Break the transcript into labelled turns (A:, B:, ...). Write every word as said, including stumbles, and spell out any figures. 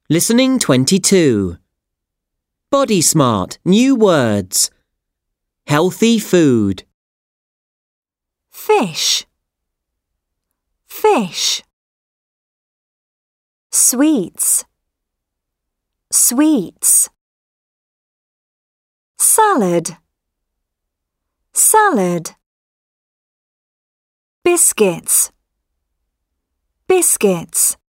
A: Listening twenty-two. Body Smart, new words. Healthy food.
B: Fish, fish. Sweets, sweets. Salad, salad. Biscuits, biscuits.